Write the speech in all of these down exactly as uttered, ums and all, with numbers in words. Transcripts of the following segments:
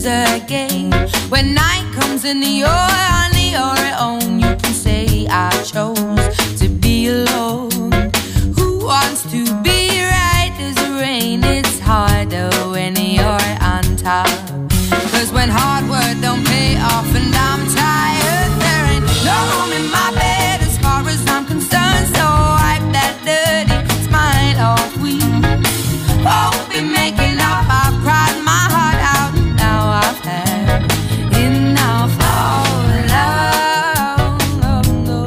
again. When night comes and you're on your own, you can say I chose to be alone. Who wants to be right as the rain? It's harder when you're on top. Cause when hard work don't pay off and I'm tired, there ain't no room in my bed as far as I'm concerned. So wipe that dirty smile off. We won't be making up. I've cried my heart out. Now I've had enough of love.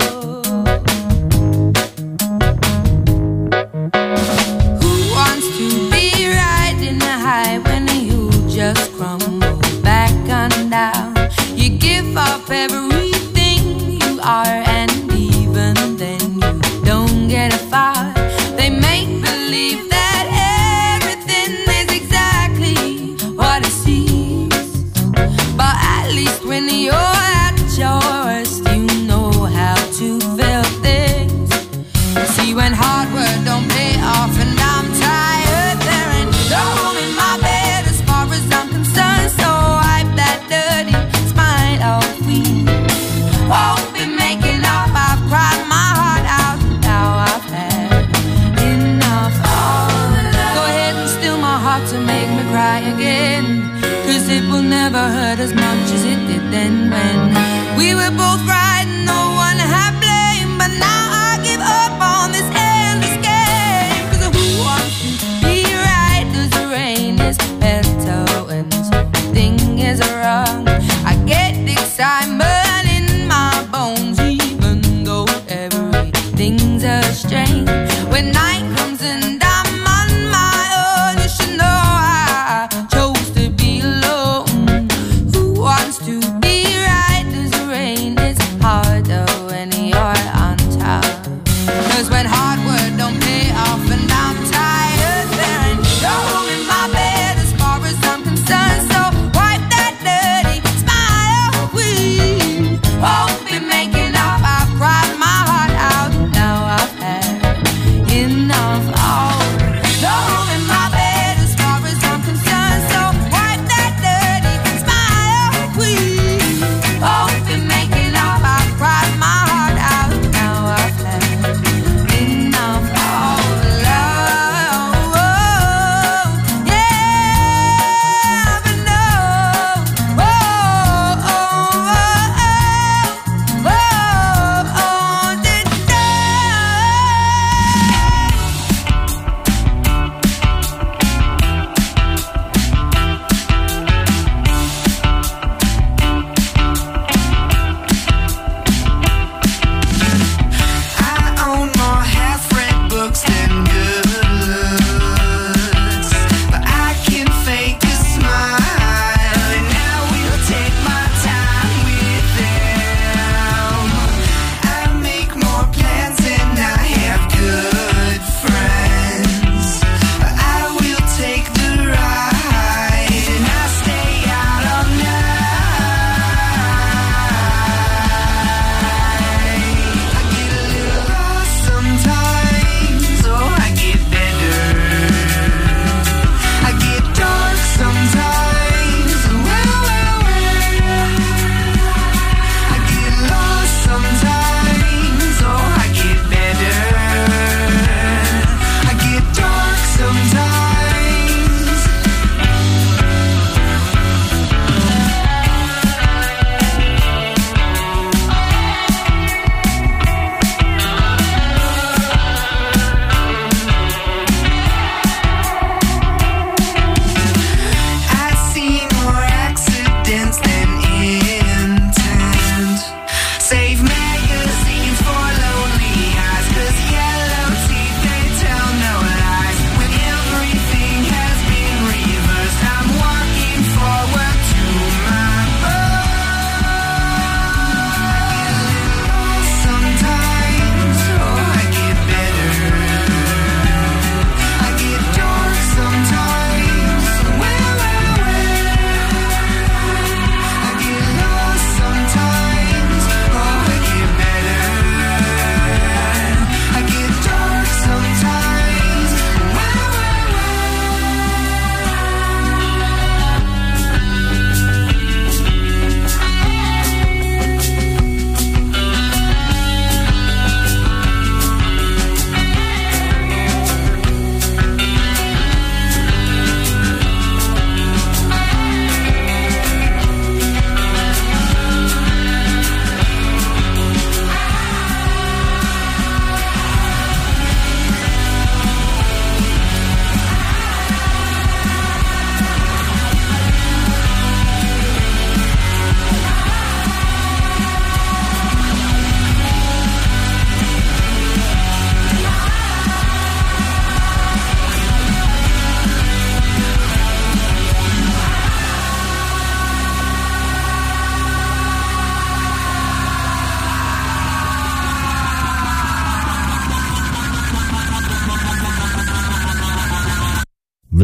Who wants to be riding the high when you just crumble back on down? You give up everything you are, and even then you don't get a far. They make believe that everything is exactly what it seems, but at least when you're at your worst, you know how to feel things. See, when hard work don't pay off and I'm tired, there ain't no room in my bed as far as I'm concerned. So wipe that dirty smile off. We won't be making up. I've cried my heart out. Now I've had enough of love. Go ahead and steal my heart to make me cry again, cause it will never hurt as much as it did then, when we were both right and no one had blame. But now I give up on this endless game. Cause who wants to be right as the rain is better when something is wrong? I get excitement in my bones even though everything's a strain. When night comes and I'm on my own, you should know I chose to be alone. Who wants to be right as the rain is hard?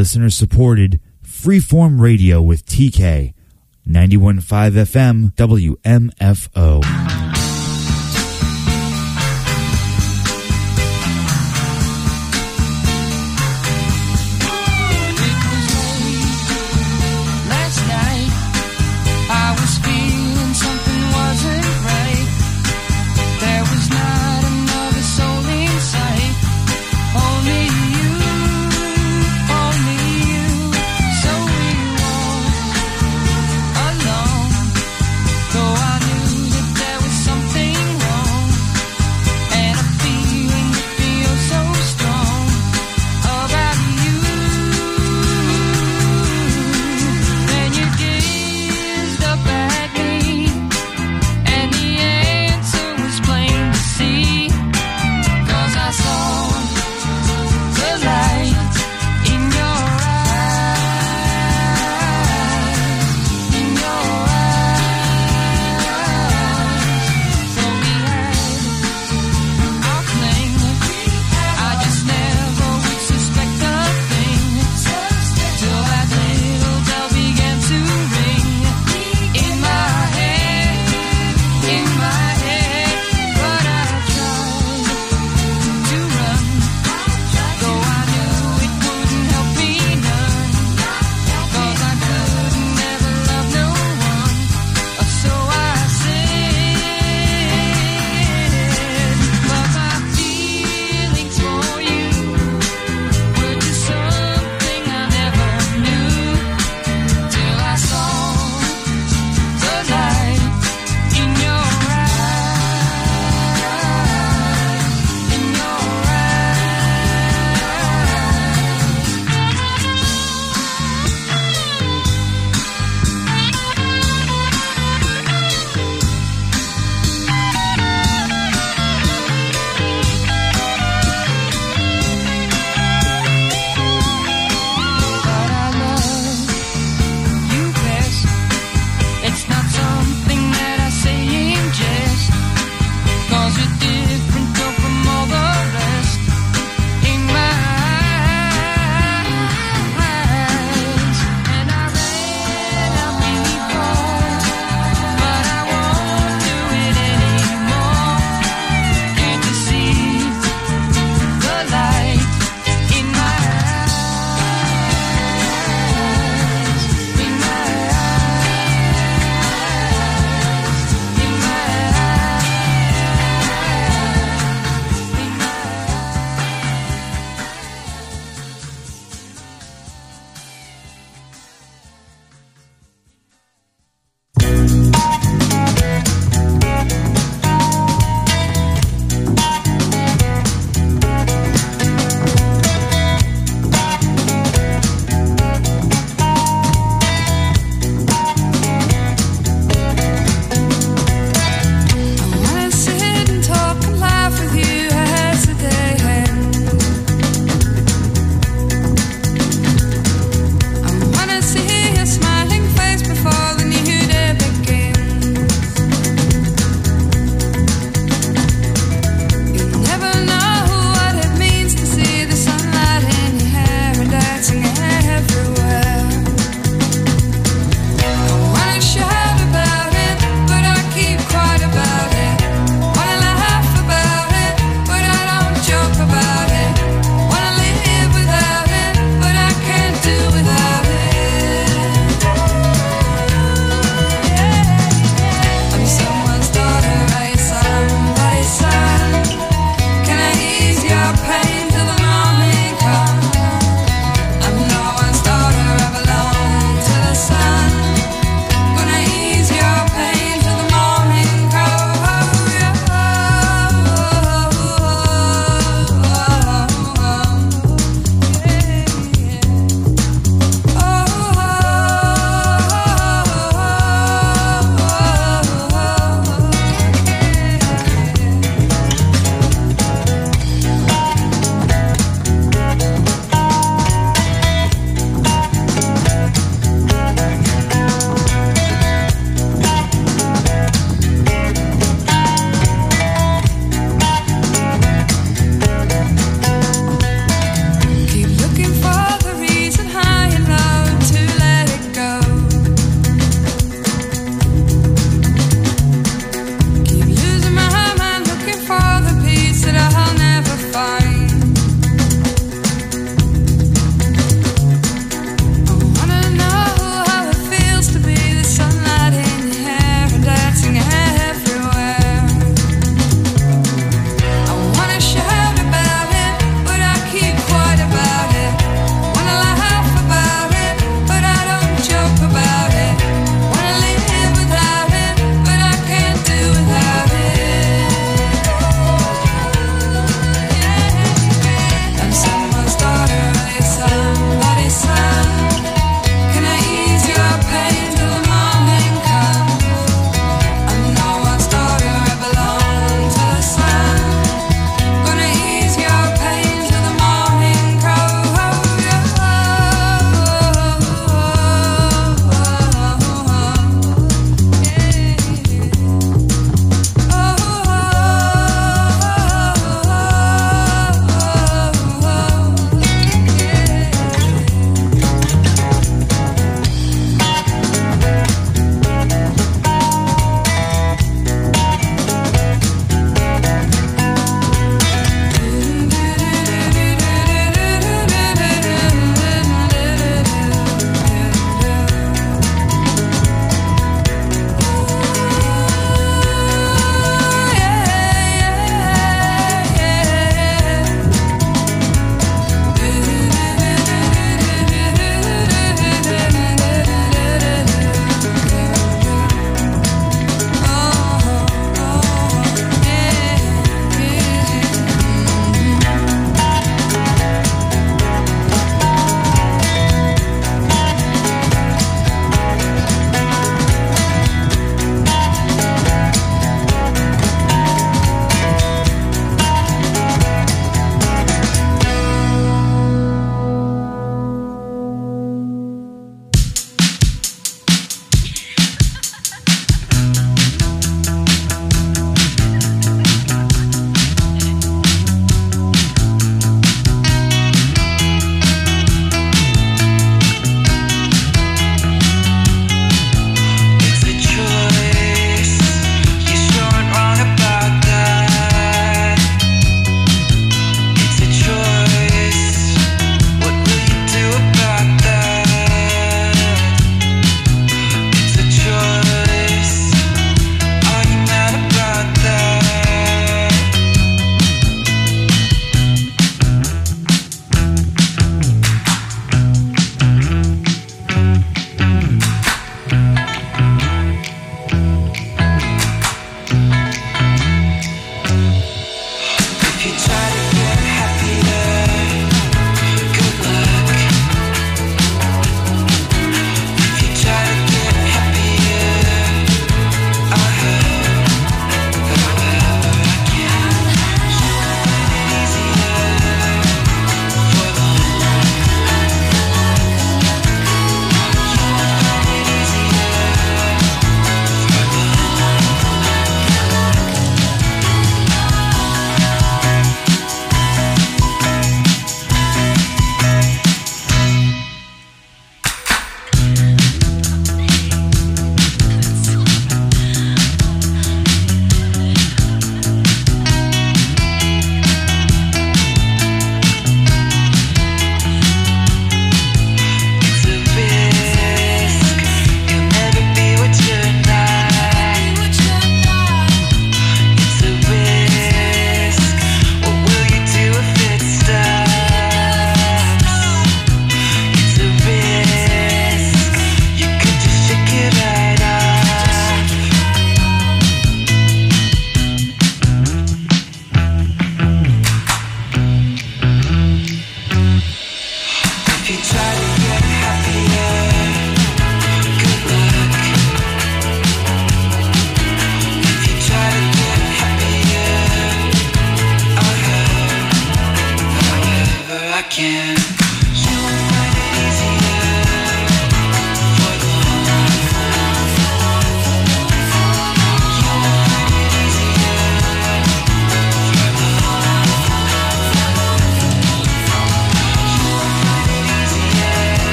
listener-supported Freeform Radio with T K, ninety-one point five F M, W M F O. Though I knew that there was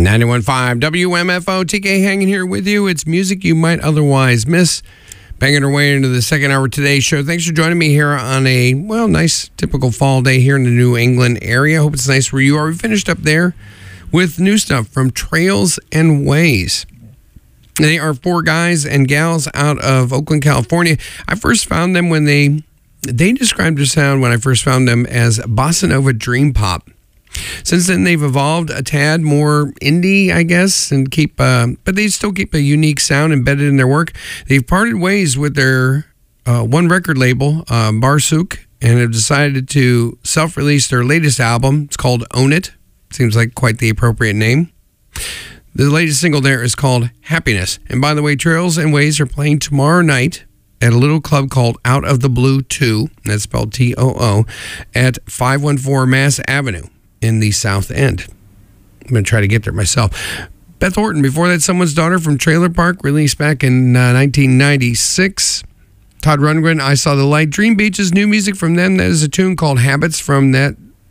ninety-one point five W M F O, T K hanging here with you. It's music you might otherwise miss. Banging our way into the second hour of today's show. Thanks for joining me here on a, well, nice typical fall day here in the New England area. Hope it's nice where you are. We finished up there with new stuff from Trails and Ways. They are four guys and gals out of Oakland, California. I first found them when they, they described their sound when I first found them as bossa nova dream pop. Since then, they've evolved a tad more indie, I guess, and keep, uh, but they still keep a unique sound embedded in their work. They've parted ways with their uh, one record label, uh, Barsuk, and have decided to self-release their latest album. It's called Own It. Seems like quite the appropriate name. The latest single there is called Happiness. And by the way, Trails and Ways are playing tomorrow night at a little club called Out of the Blue two, that's spelled T O O, at five one four Mass Avenue in the South End. I'm going to try to get there myself. Beth Orton, before that, Someone's Daughter from Trailer Park, released back in uh, nineteen ninety-six. Todd Rundgren, I Saw the Light. Dream Beach's new music from them. That is a tune called Habits from that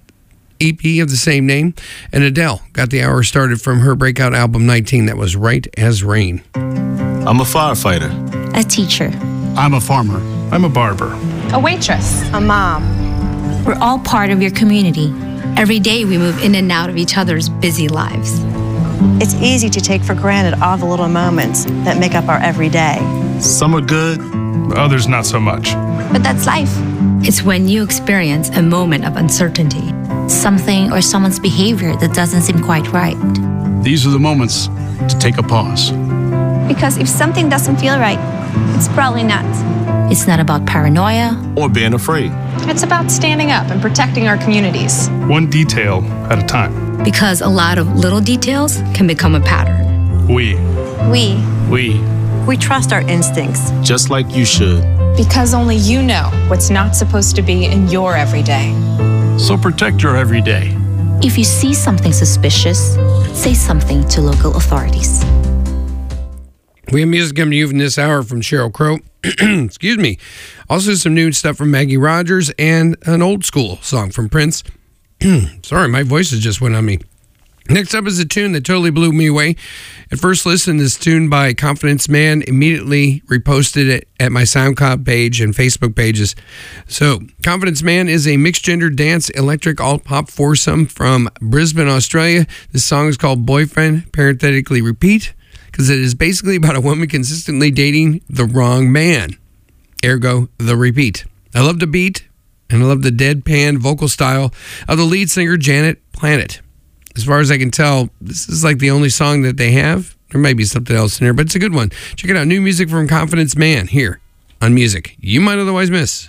E P of the same name. And Adele got the hour started from her breakout album nineteen. That was Right as Rain. I'm a firefighter. A teacher. I'm a farmer. I'm a barber. A waitress. A mom. We're all part of your community. Every day we move in and out of each other's busy lives. It's easy to take for granted all the little moments that make up our everyday. Some are good, others not so much. But that's life. It's when you experience a moment of uncertainty. Something or someone's behavior that doesn't seem quite right. These are the moments to take a pause. Because if something doesn't feel right, it's probably not. It's not about paranoia or being afraid. It's about standing up and protecting our communities. One detail at a time. Because a lot of little details can become a pattern. We. We. We. We trust our instincts. Just like you should. Because only you know what's not supposed to be in your everyday. So protect your everyday. If you see something suspicious, say something to local authorities. We have music coming to you from this hour from Sheryl Crow. Excuse me. Also some new stuff from Maggie Rogers and an old school song from Prince. Sorry, my voice just went on me. Next up is a tune that totally blew me away. At first listen, this tune by Confidence Man, immediately reposted it at my SoundCloud page and Facebook pages. So, Confidence Man is a mixed-gender dance electric alt-pop foursome from Brisbane, Australia. This song is called Boyfriend, parenthetically repeat, because it is basically about a woman consistently dating the wrong man. Ergo, the repeat. I love the beat, and I love the deadpan vocal style of the lead singer, Janet Planet. As far as I can tell, this is like the only song that they have. There may be something else in there, but it's a good one. Check it out. New music from Confidence Man here on Music You Might Otherwise Miss.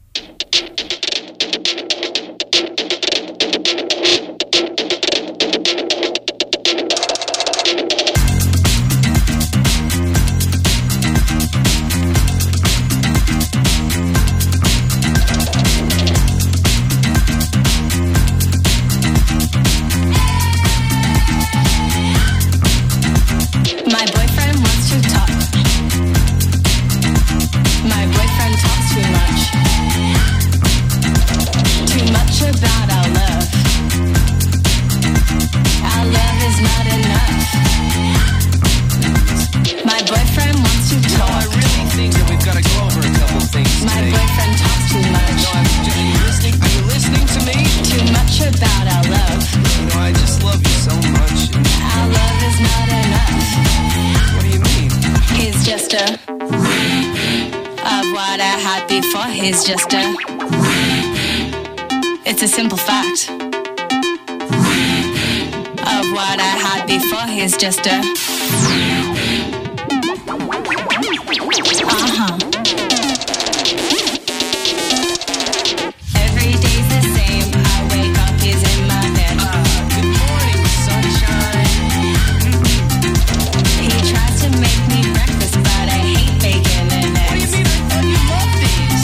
Is just a, it's a simple fact of what I had before. He's just a, uh-huh. Every day's the same. I wake up, he's in my bed. Uh, good morning, sunshine. He tries to make me breakfast, but I hate bacon and eggs. What do you mean? I thought you loved these.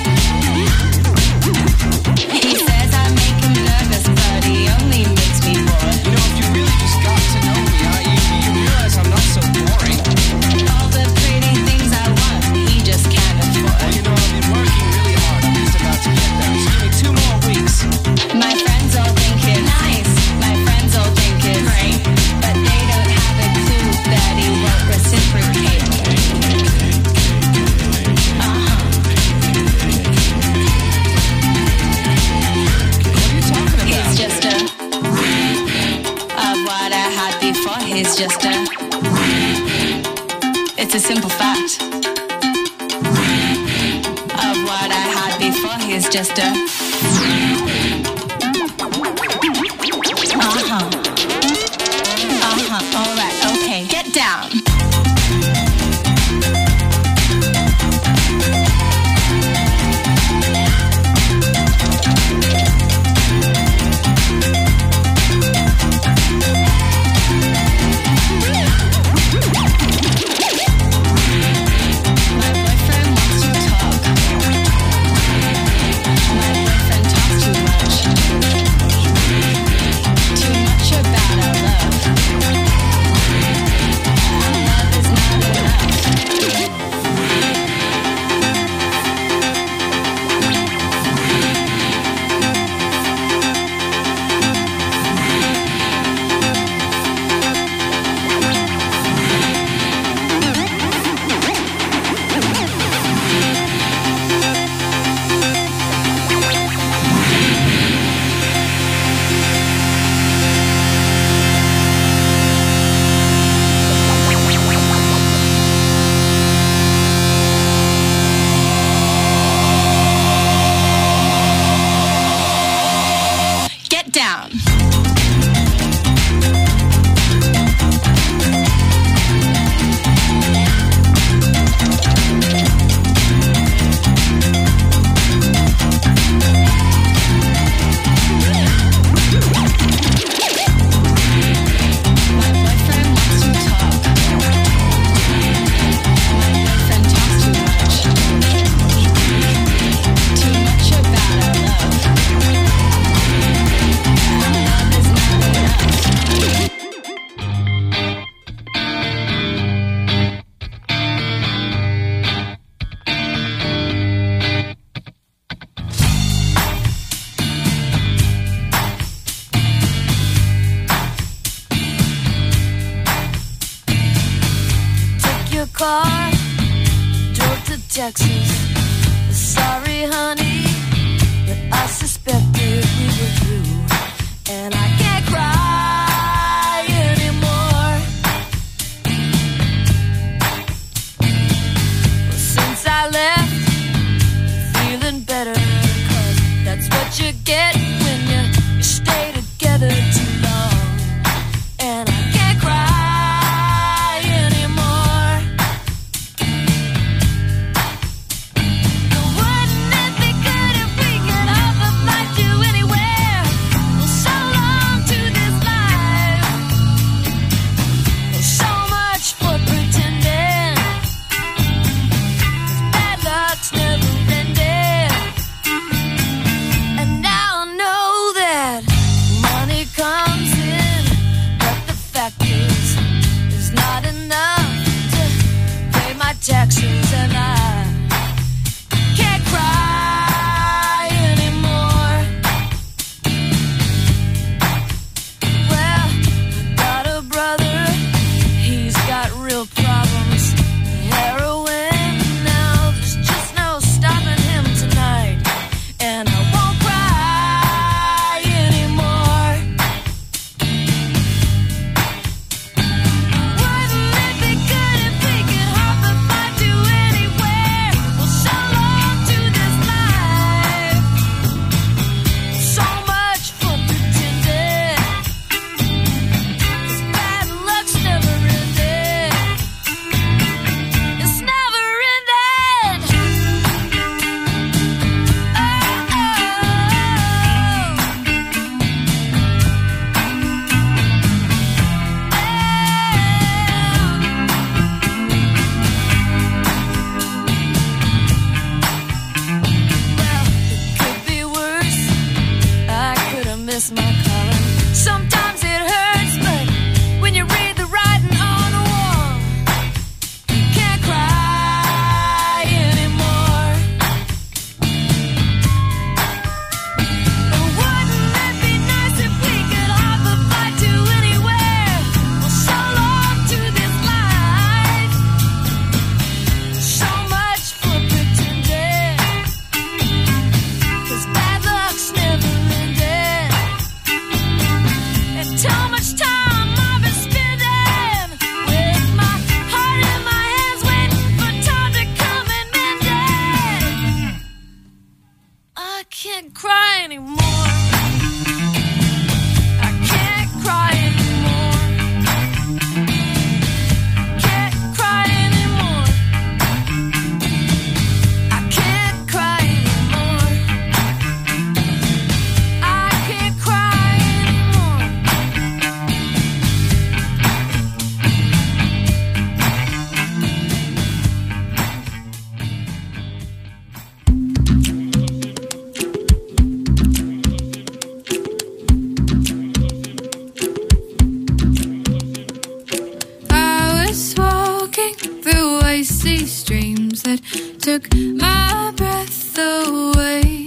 He says I make him nervous, but he only makes me bored. You know, if you really just got to know me, I, you, you realize I'm not so here's just a. It's a simple fact of what I had before. Here's just a. Uh huh. Uh huh. All right. Okay. Get down. car, drove to Texas. Sorry, honey, but I suspected we were through, and I can't cry anymore. Well, since I left, feeling better, 'cause that's what you get when you, you stay together too long. And I can't cry anymore. Wouldn't it be icy streams that took my breath away.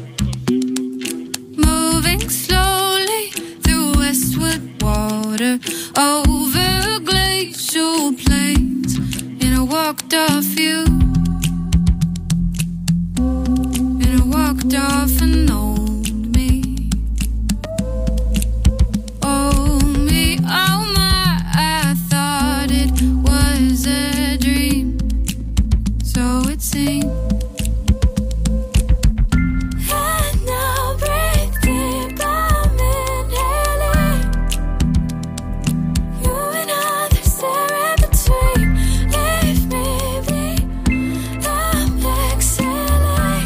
Moving slowly through westward water, over glacial plains, and I walked off you. And I walked off and owned me. Oh me, oh my, I thought it was a dream. So it seemed. And now breathe deep, I'm inhaling. You and others there in between. Leave me be, I'm exhaling.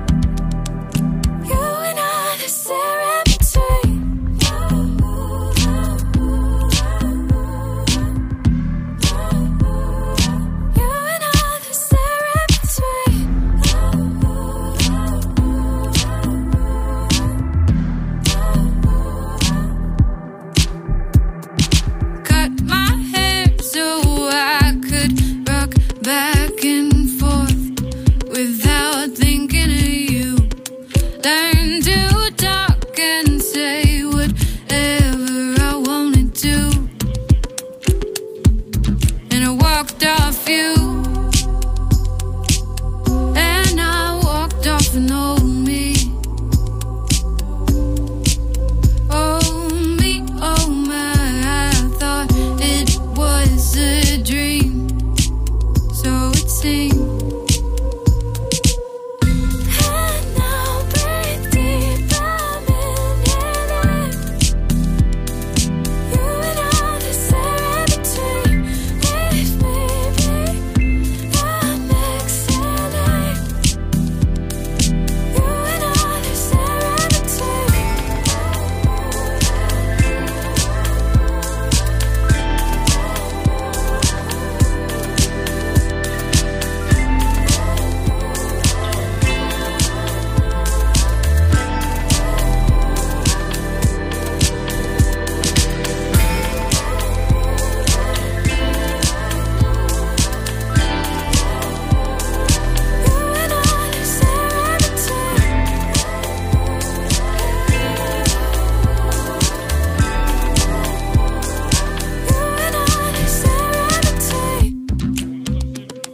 You and others there in between. You and others there in between. Cut my hair so I could rock back and forth without thinking of you. Learn to talk and say whatever I wanted to. And I walked off you. And I walked off and owned me. Oh me, oh my, I thought it was a dream. So it seemed. And now breathe deep, I'm inhaling. You and others there in between. Leave me be, I'm exhaling. You and others there in between. You and others there in between. You and others there in between.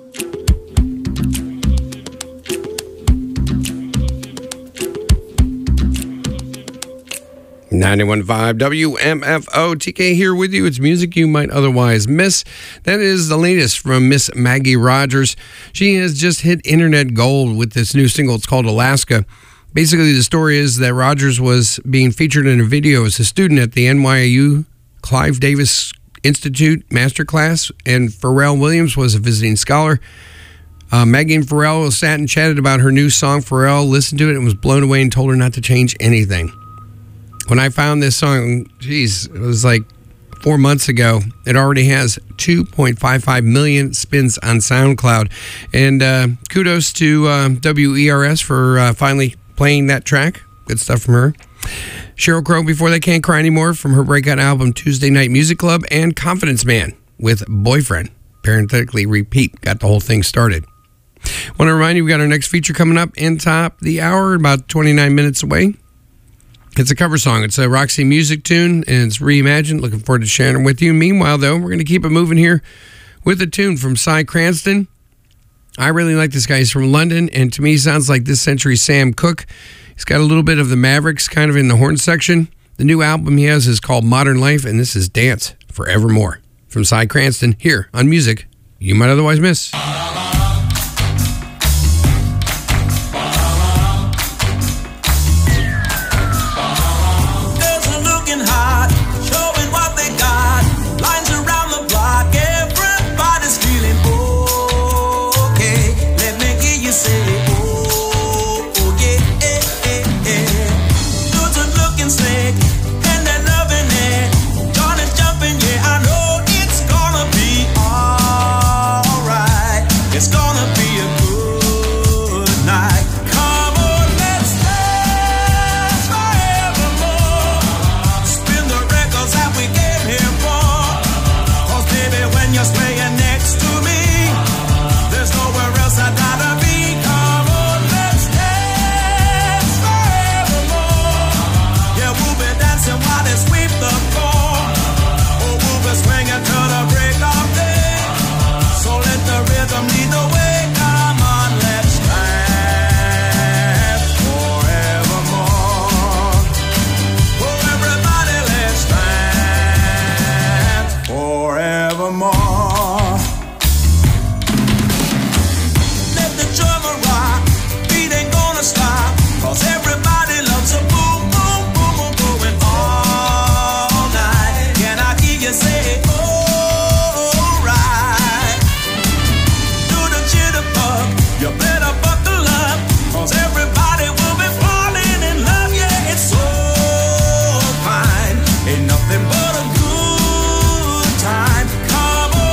ninety-one point five W M F O. T K here with you. It's music you might otherwise miss. That is the latest from Miss Maggie Rogers. She has just hit internet gold with this new single. It's called Alaska. Basically, the story is that Rogers was being featured in a video as a student at the N Y U Clive Davis Institute Masterclass, and Pharrell Williams was a visiting scholar. Uh, Maggie and Pharrell sat and chatted about her new song. Pharrell listened to it and was blown away and told her not to change anything. When I found this song, geez, it was like four months ago. It already has two point five five million spins on SoundCloud. And uh, kudos to uh, W E R S for uh, finally playing that track. Good stuff from her. Sheryl Crow, Before They Can't Cry Anymore, from her breakout album Tuesday Night Music Club, and Confidence Man with Boyfriend. Parenthetically repeat, got the whole thing started. Want to remind you, we got our next feature coming up in top the hour, about twenty-nine minutes away. It's a cover song. It's a Roxy Music tune, and it's reimagined. Looking forward to sharing it with you. Meanwhile, though, we're going to keep it moving here with a tune from Cy Cranston. I really like this guy. He's from London, and to me, he sounds like this century's Sam Cooke. He's got a little bit of the Mavericks kind of in the horn section. The new album he has is called Modern Life, and this is Dance Forevermore from Cy Cranston here on Music You Might Otherwise Miss. Jumping, yeah, I know it's gonna be alright. forevermore. Let the drummer rock, beat ain't gonna stop, 'cause everybody loves a boom, boom, boom, boom, going all night. Can I hear you say, alright? Do the jitterbug, you better buckle up, 'cause everybody will be falling in love, yeah, it's so fine. Ain't nothing but a good time. Come on.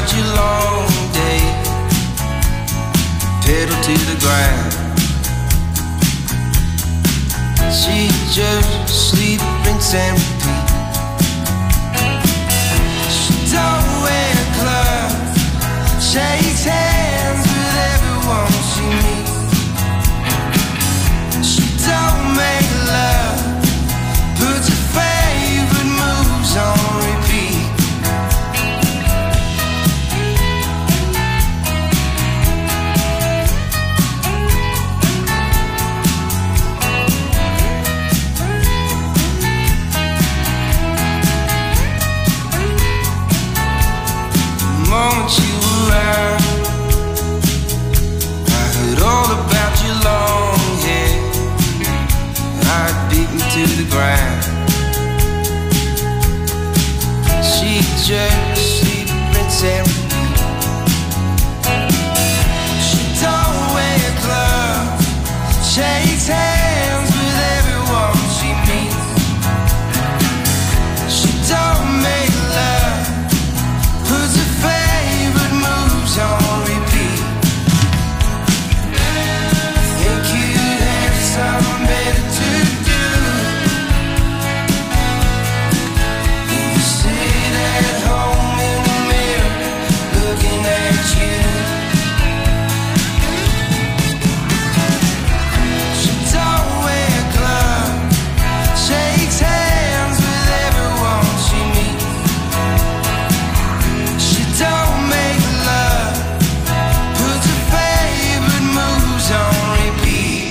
about your long day. Pedal to the ground. She just sleep, rinse and repeat. She don't wear gloves, shakes hands with everyone she meets. She don't make love, puts her favorite moves on repeat. The moment you were around, I heard all about your long hair. I'd beat me to the ground. She just sleep, rinse and repeat. She don't wear gloves, shakes hands with everyone she meets. She don't make love, puts her favorite moves on repeat. Think you'd have something better to do. You sit at home in the mirror, looking at you. She don't wear gloves, shakes hands with everyone she meets. She don't make love, puts her favorite moves on repeat.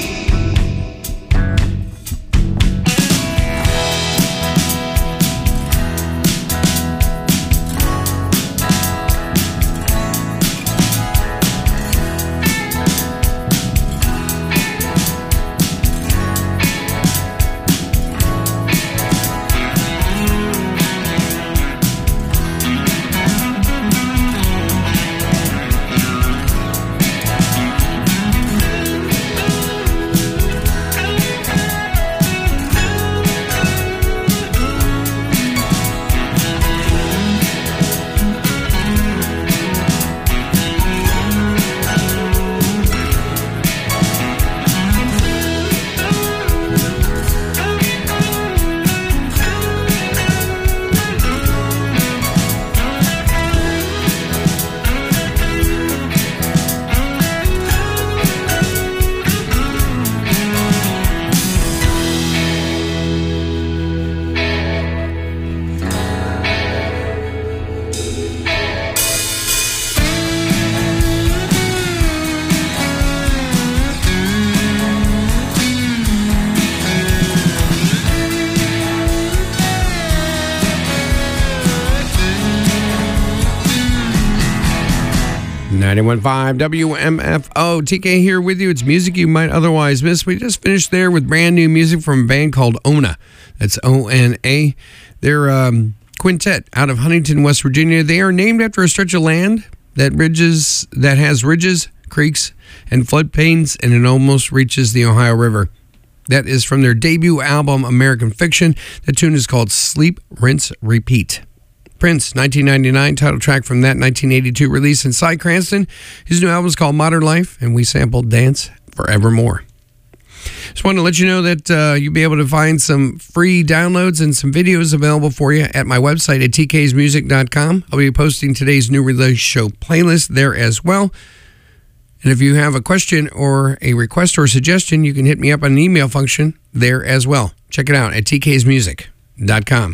ninety-one point five W M F O. T K here with you. It's music you might otherwise miss. We just finished there with brand new music from a band called Ona. That's O N A. They're um, quintet out of Huntington, West Virginia. They are named after a stretch of land that ridges that has ridges, creeks, and floodplains, and it almost reaches the Ohio River. That is from their debut album, American Fiction. The tune is called Sleep, Rinse, Repeat. Prince, nineteen ninety-nine, title track from that nineteen eighty-two release. And Cy Cranston, his new album is called Modern Life, and we sampled Dance Forevermore. Just wanted to let you know that uh, you'll be able to find some free downloads and some videos available for you at my website at t k s music dot com. I'll be posting today's new release show playlist there as well. And if you have a question or a request or a suggestion, you can hit me up on an email function there as well. Check it out at t k s music dot com.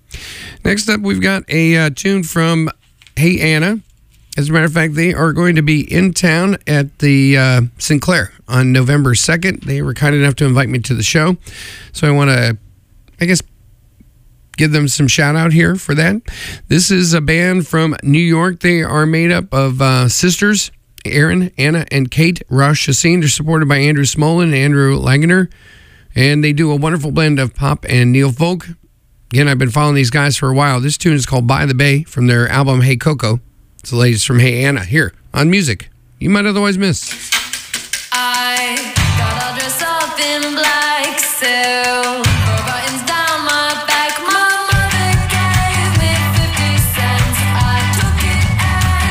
Next up, we've got a uh, tune from Hey Anna. As a matter of fact, they are going to be in town at the uh, Sinclair on November second. They were kind enough to invite me to the show. So I want to, I guess, give them some shout out here for that. This is a band from New York. They are made up of uh, sisters, Erin, Anna, and Kate Rosh Chassin. They're supported by Andrew Smolin and Andrew Langener. And they do a wonderful blend of pop and neo folk. Again, I've been following these guys for a while. This tune is called By the Bay from their album Hey Coco. It's the latest from Hey Anna here on Music You Might Otherwise Miss. I got all dressed up in black silk, four buttons down my back. My mother gave me fifty cents. I took it and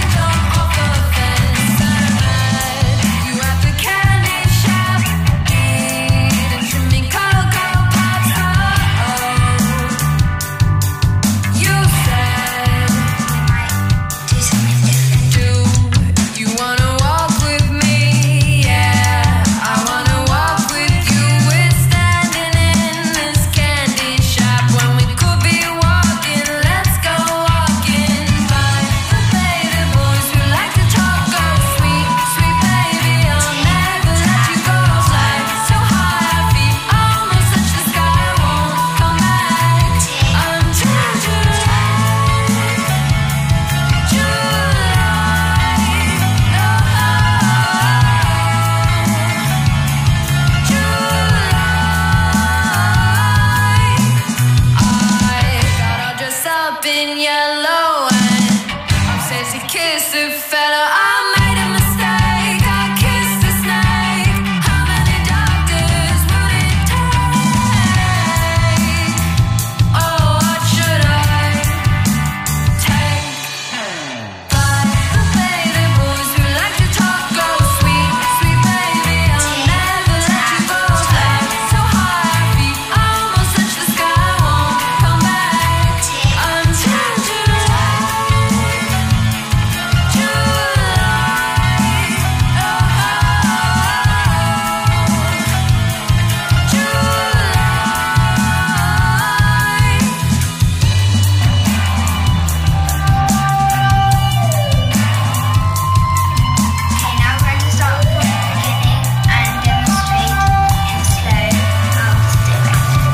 kiss it, fella. I made a mistake. I kissed the snake. How many doctors would it take? Oh, what should I take? Like the baby boys who like to talk, go sweet, sweet baby. I'll never let you go. Fly so high, our feet almost touch the sky. Won't come back until July. Okay, now we're going to start from the beginning and demonstrate in slow how to do it.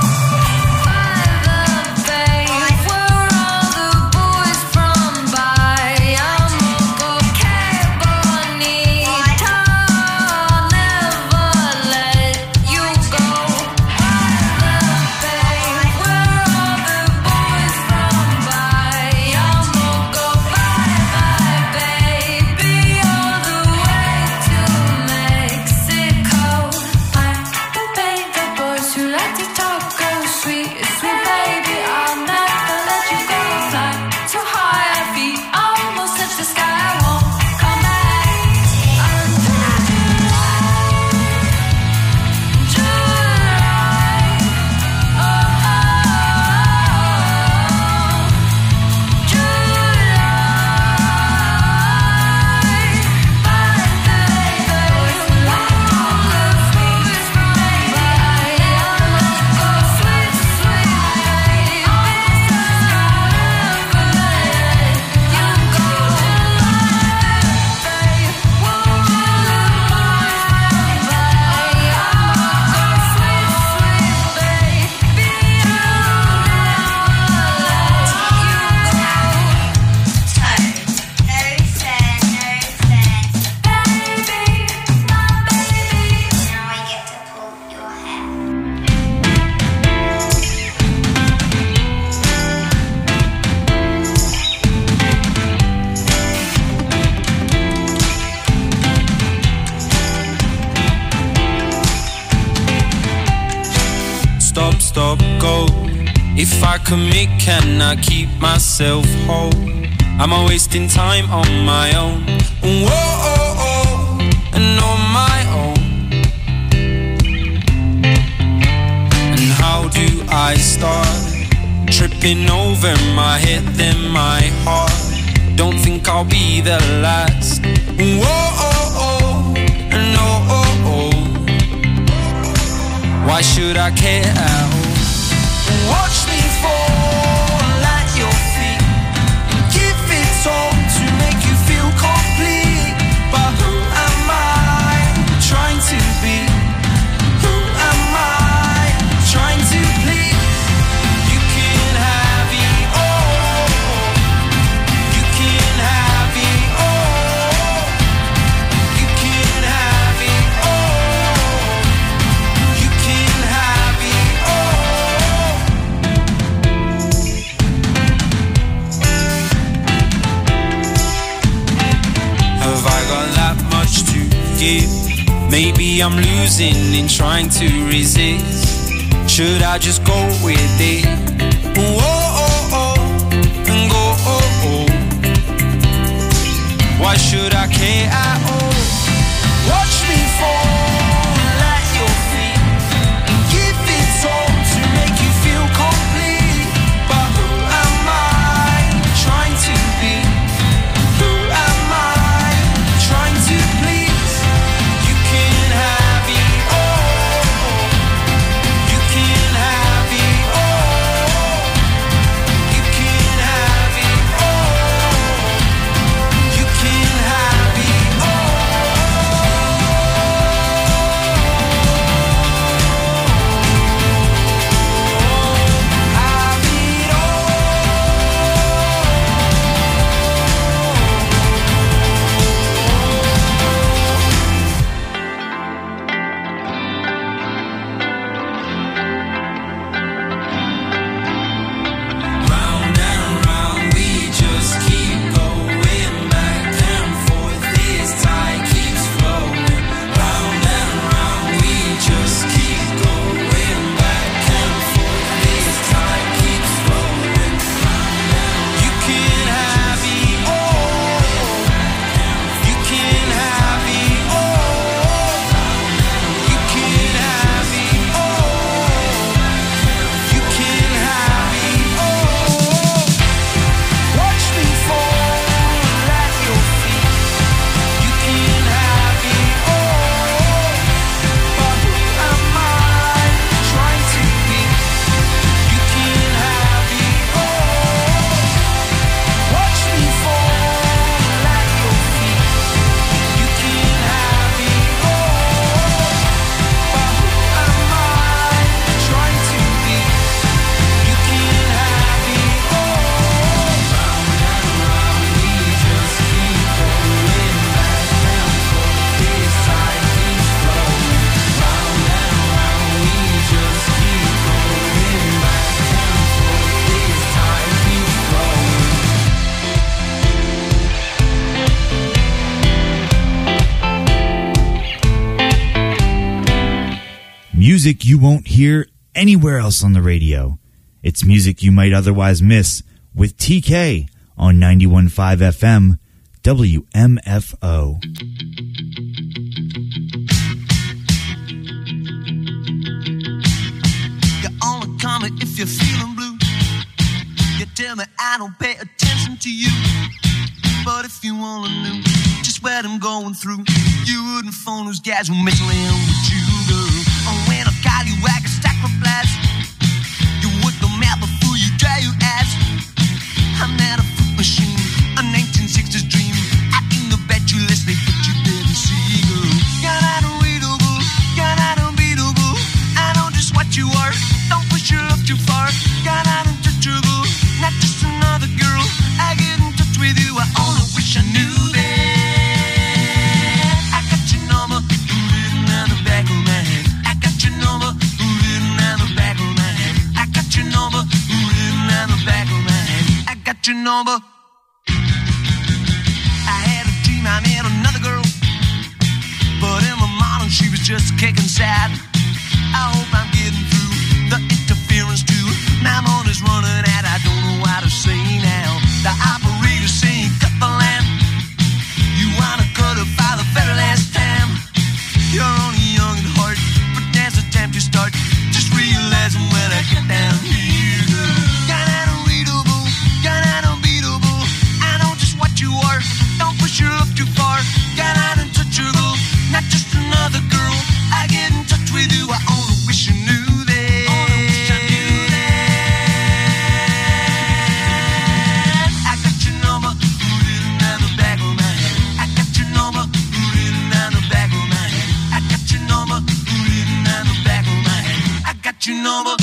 Stop, stop, go. If I commit, can I keep myself whole? Am I wasting time on my own? Whoa, oh, oh, and on my own. And how do I start? Tripping over my head, then my heart. Don't think I'll be the last. Whoa, oh, oh, and oh, oh, oh. Why should I care at all? Watch me fall at your feet. Give it all to make you feel complete. But who am I trying to be? Who am I trying to please? You can have it all. You can have it all. You can have it all. You can have it all. Have I got that much to give? Maybe I'm losing in trying to resist. Should I just go with it? Whoa, oh, oh, and go, oh, oh. Why should I care at all? Watch me fall at your feet. Give it all to make you feel complete. But who am I trying to be? Who am I trying to please? You can have it all. You can have it all. You can have it all. You can have it all. Music you won't hear anywhere else on the radio. It's music you might otherwise miss with T K on ninety-one point five F M W M F O. You're only coming if you're feeling blue. You tell me I don't pay attention to you. But if you wanna know just what I'm going through, you wouldn't phone those guys who mess around with you, girl. Oh, when I call you, I can stack my blast. You work the map before you dry your ass. I'm not a fruit machine, a nineteen sixties dream. I can the bet you less they put you didn't see, girl. You're not unreadable, you're not unbeatable. I know just what you are. Don't push your love too far. You're not untouchable, not just another girl. I get in touch with you, I only wish I knew that. I got your number written on the back of my head. I got your number written on the back of my head. I got your number written on the back of my head. I got your number. I had a dream I met another girl, but in the morning she was just kicking sad. I hope I'm getting through the interference too. My money's running out, I don't know what to say now. The operator's saying cut the line. You wanna cut it by the very last time. You're only young at heart, but now's the time to start. Just realizing when I get down here, girl. You're not unreadable, you're not unbeatable. I know just what you are. Don't push your love too far. You're not untouchable, not just another girl. I get in touch with you, I only wish you knew that. Only wish I knew that. I got your number written on the back of my head. I got your number written on the back of my head. I got your number written on the back of my head. I got your number.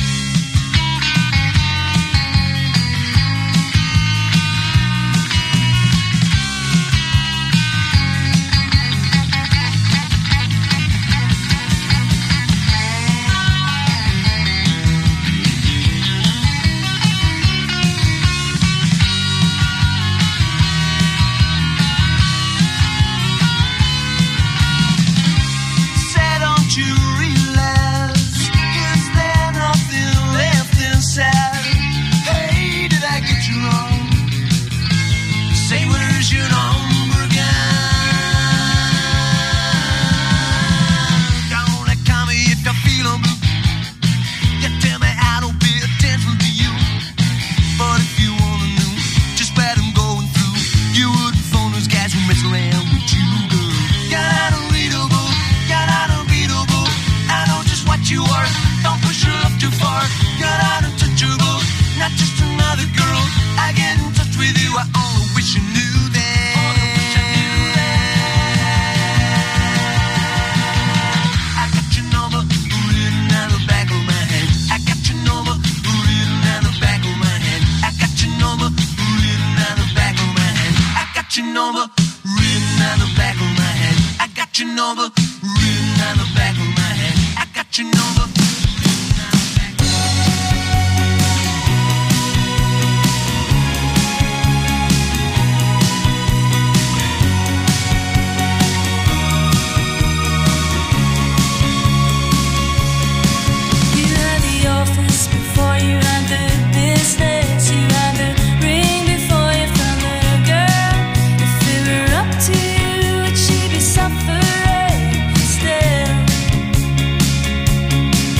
Say, don't you realize, is there nothing left inside? Hey, did I get you wrong? Say, where's your number gone? Don't call me if you're feeling blue. You tell me I don't pay attention to you. But if you wanna know just what I'm going through, you wouldn't phone those guys who mess around with you, girl. You're not unreadable, you're not unbeatable. I know just what you are. Don't push your love too far. You're not untouchable, not just another girl. I get in touch with you, I only wish you knew that. Only wish I knew that. I got your number written on the back of my head. I got your number written on the back of my head. I got your number written on the back of my head. I got your number written on the back of my head. I got your number written on the back of my head. I got your number. You had the office before you had the business. You had the ring before you found the girl. If it were up to you, would she be suffering still?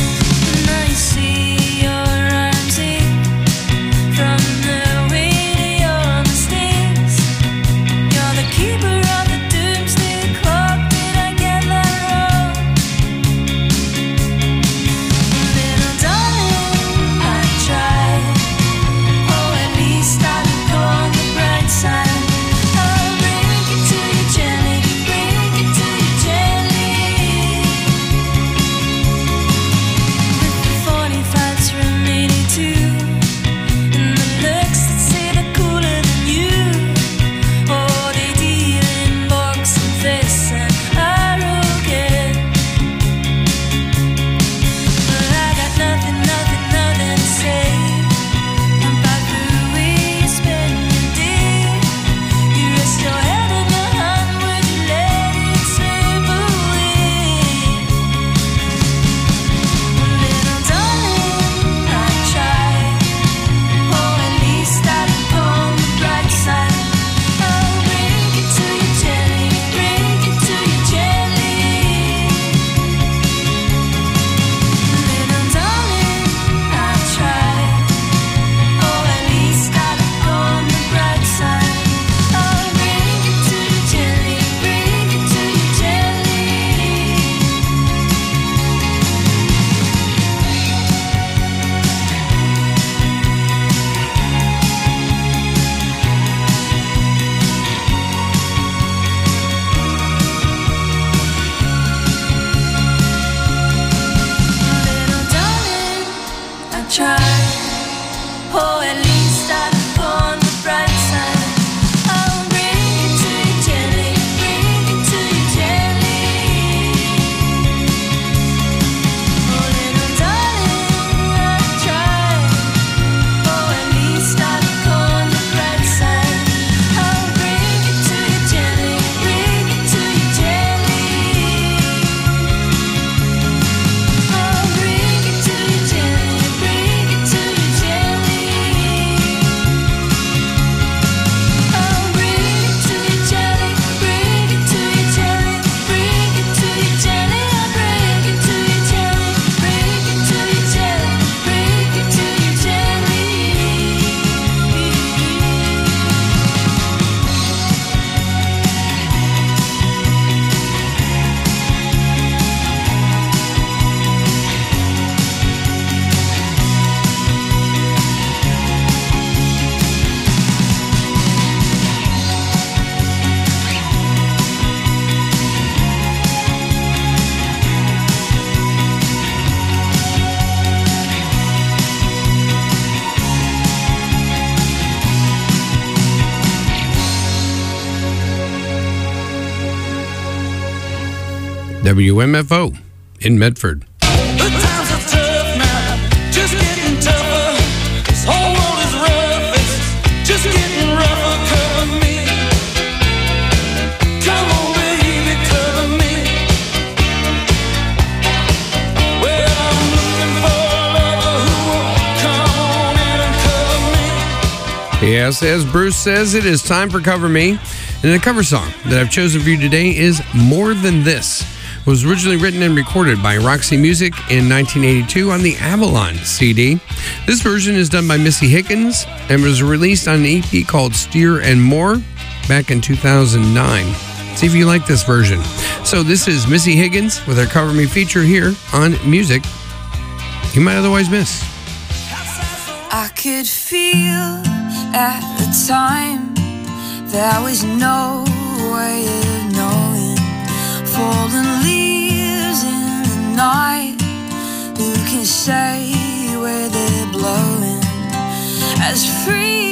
W M F O in Medford. The times are tough now, just getting tougher. This whole world is rough, it's just getting rougher. Cover me, come on, baby, cover me. Well, I'm looking for a lover who will come on in and cover me. Yes, as Bruce says, it is time for Cover Me. And the cover song that I've chosen for you today is More Than This. It was originally written and recorded by Roxy Music in nineteen eighty-two on the Avalon C D. This version is done by Missy Higgins and was released on an E P called Steer and More back in two thousand nine. See if you like this version. So this is Missy Higgins with her Cover Me feature here on Music You Might Otherwise Miss. I could feel at the time there was no way of knowing. Falling leaves in the night, who can say where they're blowing? As free